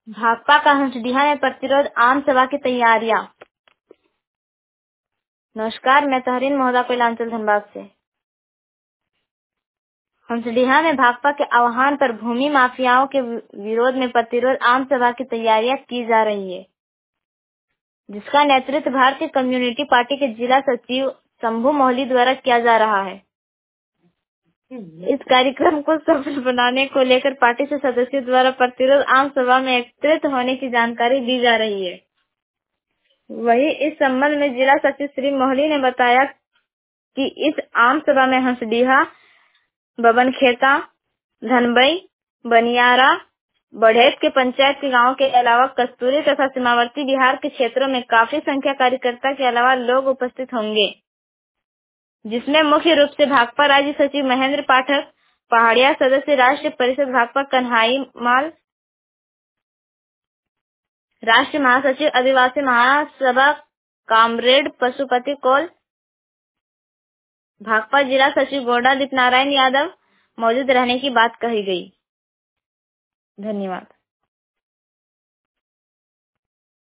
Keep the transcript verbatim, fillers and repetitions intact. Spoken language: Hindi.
भाकपा का हंसडीहा में प्रतिरोध आम सभा की तैयारियां। नमस्कार, मैं तहरीन महोदा कोयलांचल धनबाद से। हंसडीहा में भाकपा के आह्वान पर भूमि माफियाओं के विरोध में प्रतिरोध आम सभा की तैयारियां की जा रही है, जिसका नेतृत्व भारतीय कम्युनिटी पार्टी के जिला सचिव शंभू मोहली द्वारा किया जा रहा है। इस कार्यक्रम को सफल बनाने को लेकर पार्टी से सदस्यों द्वारा प्रतिरोध आम सभा में एकत्रित होने की जानकारी दी जा रही है। वहीं इस संबंध में जिला सचिव श्री मोहली ने बताया कि इस आम सभा में हंसडीहा, बबनखेता, धनबई, बनियारा, बढ़ेत के पंचायत के गांव के अलावा कस्तूरी तथा सीमावर्ती बिहार के क्षेत्रों में काफी संख्या कार्यकर्ता के अलावा लोग उपस्थित होंगे, जिसमें मुख्य रूप से भाकपा राज्य सचिव महेंद्र पाठक, पहाड़िया सदस्य राष्ट्रीय परिषद भाकपा कन्हाई माल, राष्ट्रीय महासचिव आदिवासी महासभा कामरेड पशुपति कौल, भाकपा जिला सचिव गोंडा दीप नारायण यादव मौजूद रहने की बात कही गई। धन्यवाद।